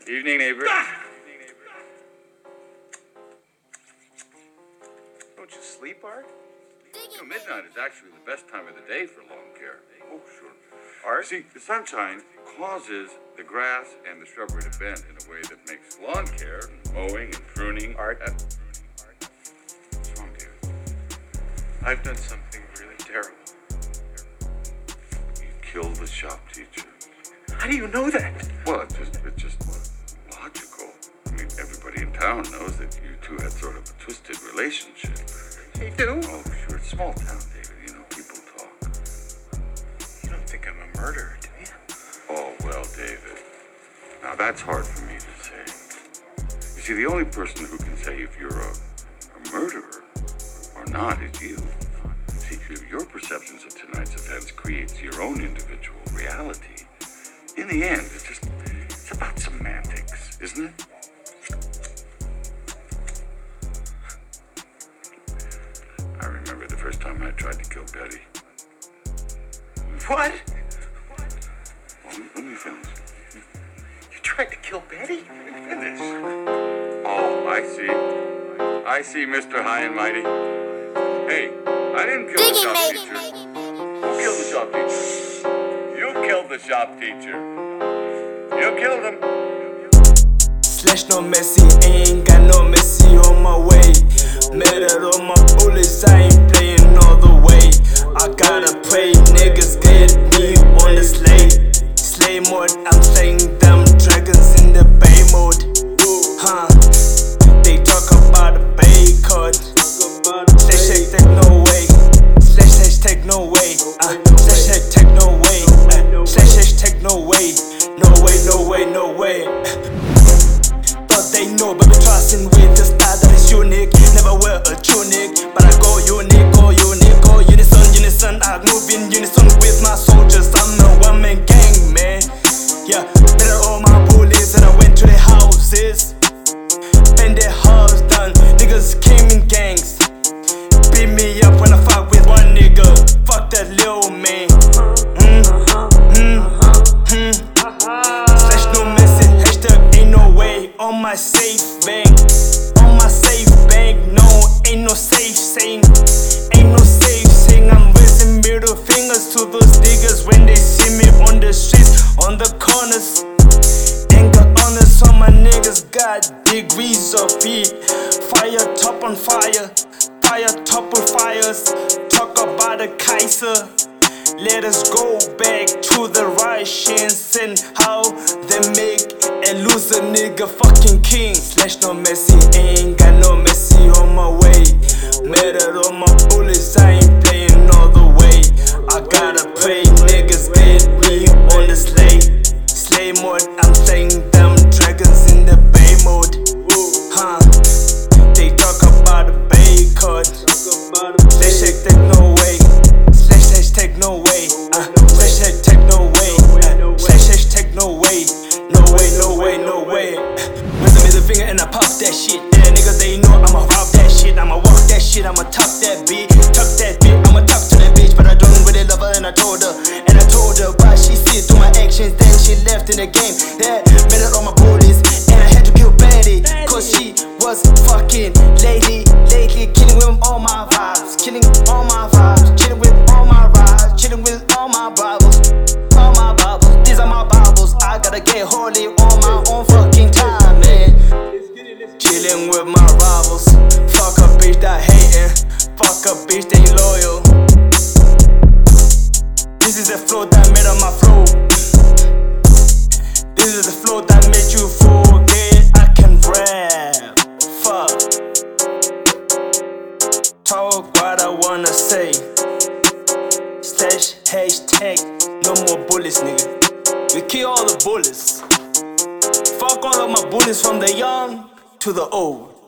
Evening, neighbor. Don't you sleep, Art? Midnight is actually the best time of the day for lawn care. Oh, sure. Art? See, the sunshine causes the grass and the shrubbery to bend in a way that makes lawn care, mowing and pruning. Art? What's wrong, David? I've done something really terrible. You killed the shop teacher. How do you know that? Well, it's just logical. I mean, everybody in town knows that you two had sort of a twisted relationship. They do? Oh, sure, it's small town, David. You know, people talk. You don't think I'm a murderer, do you? Oh, well, David. Now, that's hard for me to say. You see, the only person who can say if you're a murderer or not is you. See, your perceptions of tonight's events creates your own individual reality. In the end, it's about semantics, isn't it? I remember the first time I tried to kill Betty. What? Well, let me finish. You tried to kill Betty? Finish. Oh, I see, Mr. High and Mighty. Hey, I didn't kill the shop teacher. Who killed the shop teacher? You killed the shop teacher. You killed him. Slash no Messi, ain't got no Messi on my way. Mad at all my bullets, I ain't playing all the way. I gotta pray, niggas get me on the slay mode. I'm slaying them dragons in the bay mode. They talk about a bay code. Slash take no way. Slash take no way. Slash take no way. Slash take no way. No way. Thought they know, but be trusting with the style that is unique. Never wear a tunic, but I go unique. Unison. I move in unison with my soldiers. I'm a one-man gang, man. Yeah, better all my bullies, and I went to their houses. Bend their house done. Niggas came in gangs. Beat me up when I fuck with one nigga. Fuck that little man. Slash no message, hashtag ain't no way. On my safe bank, no, ain't no safe saying. I'm raising middle fingers to those niggas when they see me on the streets, on the corners. Ain't got honors, all my niggas got degrees of heat. Fire top on fire, fire topple fires. Talk about the Kaiser. Let us go back to the Russians and how they make a loser nigga fucking king. Slash no Messi, ain't got no Messi on my way. Mad at all my bullets, I ain't playing all the way. I gotta pray, niggas get me on the slay mode. I'm slaying them dragons in the bay mode. They talk about the bay code. Slash take no way. Slash take no way. Slash take no way. Slash take no way. No way. With the middle finger and I pop that shit. Yeah, niggas they know I'ma rob that shit. I'ma walk that shit. I'ma tuck that beat. I'ma talk to that bitch, but I don't really love her. And I told her, but she see it through my actions. Then she left in the game. Yeah, made it on my bullies, and I had to kill Betty, cause she was fucking lately killing with all my vibes, chilling with all my rides, chilling with all my Bibles. These are my Bibles. I gotta get holy on my own fucking time, man. Chilling with my rivals. Fuck a bitch that hating. Fuck a bitch that ain't loyal. This is the flow that made up my flow. This is the flow that made you forget I can rap. Fuck. Talk what I wanna say. Slash hashtag no more bullets, nigga. We kill all the bullets. Fuck all of my bullets from the young to the old.